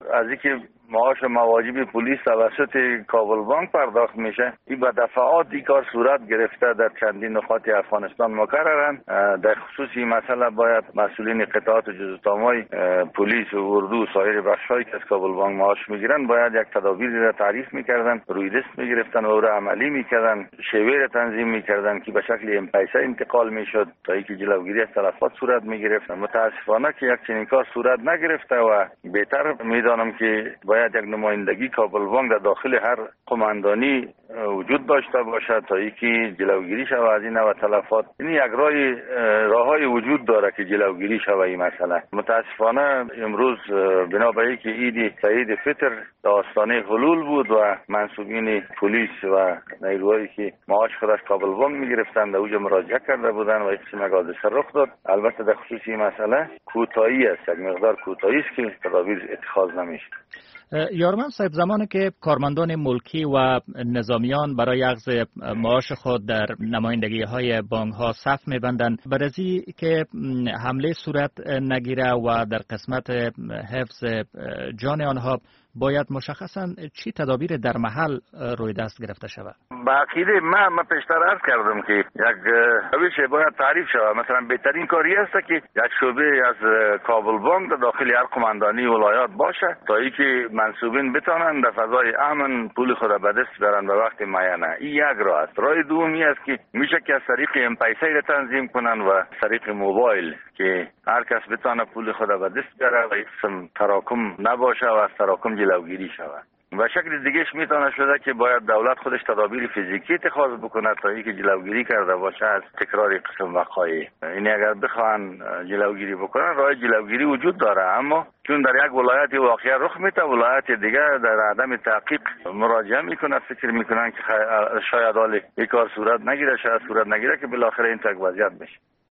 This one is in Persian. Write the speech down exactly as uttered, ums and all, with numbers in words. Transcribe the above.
از اینکه معاش مواجب پلیس توسط کابل بانک پرداخت میشه، این به دفعات این کار صورت گرفته در چندین نقاط افغانستان مکررن. در خصوص این مسئله باید مسئولین قطعات جزءتامای پلیس و اردو و سایر بخش‌هایی که از کابل بانک معاش میگیرن باید یک تدابیری را تعریف میکردن، روی دست میگرفتن و را عملی میکردن، شیوه را تنظیم میکردن که به شکل ام پیسه انتقال میشد تا اینکه جلوگیری از تلفات صورت میگرفت. متاسفانه که یک چنین کار صورت نگرفته و بهتر میدانم که باید یک نمایندگی کابل بانک در داخل هر قماندانی وجود داشته باشد تا اینکه جلوگیری شود از این نوع تلفات. این یک راه راههای وجود داره که جلوگیری شود این مسئله. متاسفانه امروز بنابر اینکه عید سعید فطر در آستانه حلول بود و منصوبین پلیس و نیروهایی که معاش خود از کابل بانک میگرفتند در اوج مراجعه کرده بودند و این قسم حادثه رخ داد. البته در خصوص این مسئله کوتاهی است، یک مقدار کوتاهی است که تدابیر اتخاذ نمیشه. یارمن صاحب، زمانی که کارمندان ملکی و نظامیان برای اخذ معاش خود در نمایندگی های بانک ها صف می‌بندند، برای که حمله صورت نگیره و در قسمت حفظ جان آنها باید مشخصاً چی تدابیر در محل روی دست گرفته شود؟ با عقیده من من پیشتر عرض کردم که یک روش باید تعریف شود. مثلا بهترین کاری است که یک شعبه از کابل بانک در داخل هر قماندانی ولایات باشه تا اینکه منصوبین بتانند در فضای امن پول خود به دست بیارن به وقت معینه. این یک راه است. راه دومی است که میشه که از طریق ام پیسه را تنظیم کنن و از طریق موبایل که هر کس بتانه پول خود به دست بیاره و اسم تراکم نباشه و از تراکم جلوگیری شود. و شکل دیگهش میتونه شده که باید دولت خودش تدابیر فیزیکی اتخاذ بکنه تا اینکه جلوگیری کرده باشه از تکرار قسم وقایع. این اگر بخوان جلوگیری بکنن راه جلوگیری وجود داره، اما چون در یک ولایت واقعا رخ میده، ولایت دیگه در عدم تحقیق مراجعه میکنه، فکر میکنن که شاید حال یک کار صورت نگیره، شاید صورت نگیره که بالاخره این تک وضعیت بشه.